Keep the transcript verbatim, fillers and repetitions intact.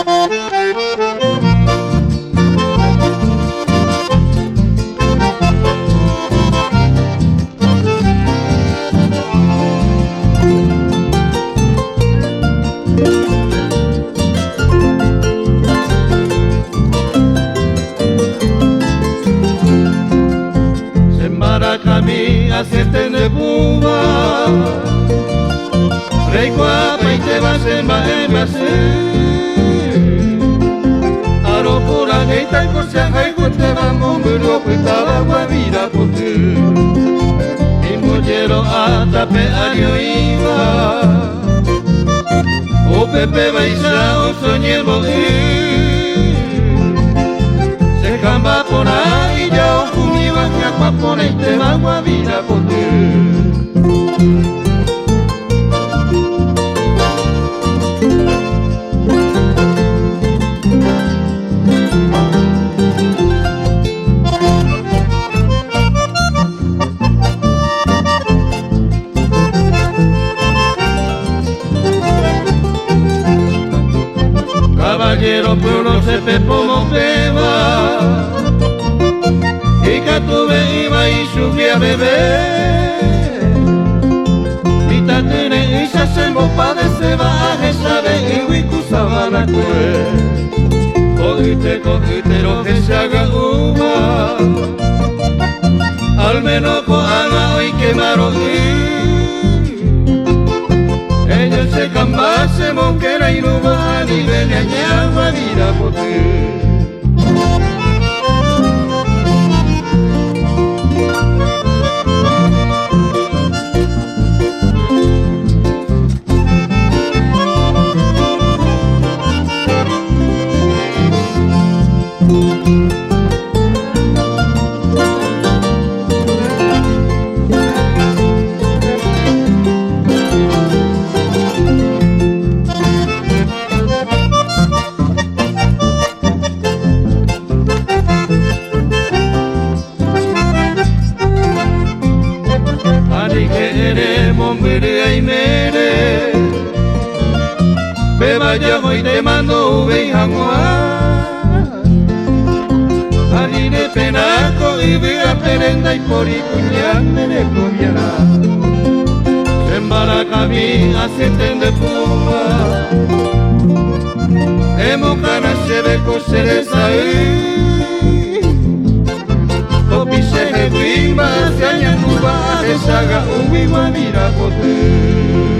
Kami aseten de puma Reikua paite basen bae base Aropura geita kosia haikute bamo Muro kuitaba guavira pote Imojero atape ario iba O pepe baisa o soñemo Se camba por ahí ya o fumiba Por este agua vida por ti. Caballero, pero no se pe como beba. Y que tuve iba y subí a beber Y tatene y se hacemos pa de se baje sabe y wiku sabana kue Cogite, cogite lo que se haga uva Al menos con haga hoy quemaron Ella se camba se monquera y no va ni ven añagua vida por ti Beba ya voy te mando vejangua Harine penaco y vega perenda y por y cuñame de coviana Sembara cami aseten de puma Emo cana se ve cosereza Topi se he guimba se aña cuba Desaga un guima mira pote